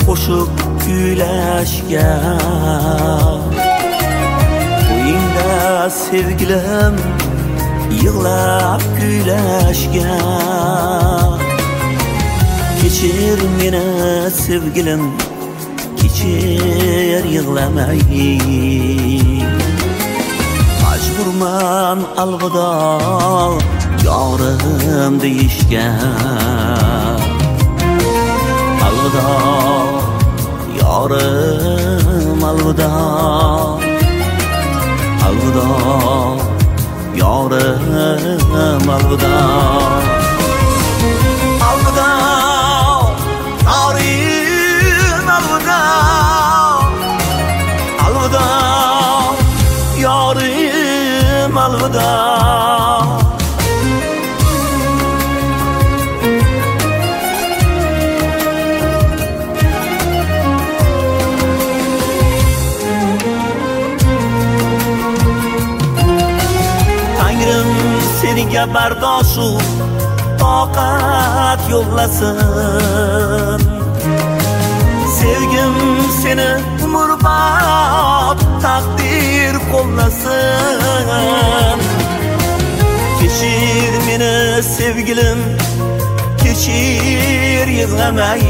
qo'shiq kuylashga qo'yingda sevgilim yig'lab kuylashga kechir meni sevgilim kechir yig'lamay majburman alvido yorim deyishga alvido yorim alvido alvido yorim alvido alvido yorim alvido alvido yorim alvido senga bardoshu toqat yo'llasin sevgim seni umrbod taqdir qo'llasin kechir meni sevgilim kechir yig'lamay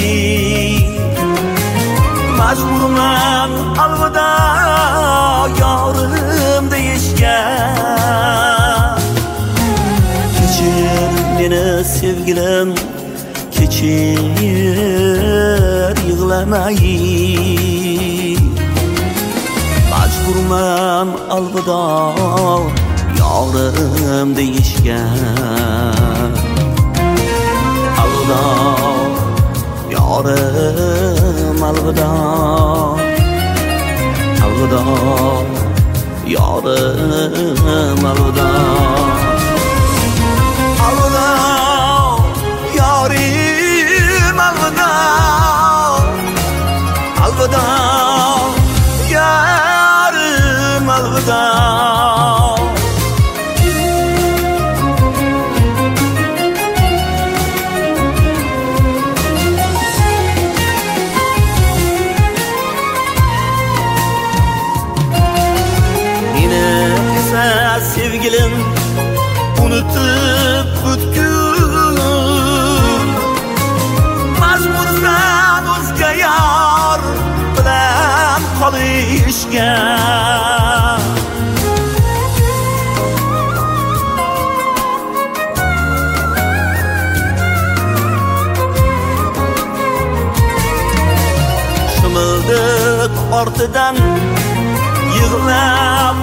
majburman alvido yorim deyishga kechir meni sevgilim kechir yig'lamay majburman alvido yorim deyishga alvido yorim alvido alvido yorim alvido alvido yorim alvido alvido yorim alvido meni esa sevgilim unutib butkul majbursan o'zga yor bilan qolishga shimildiq ortidan yig'lab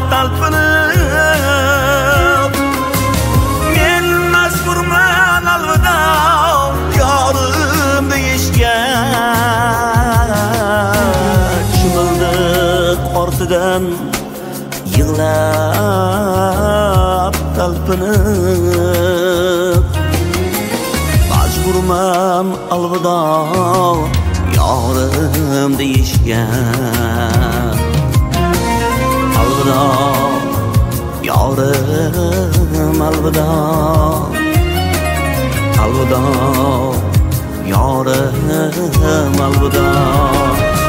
talpinib men majburman alvido yorim deyishga shimildiq ortidan yig'lab talpinib majburman alvido yorim deyishga alvido yorim alvido alvido yorim alvido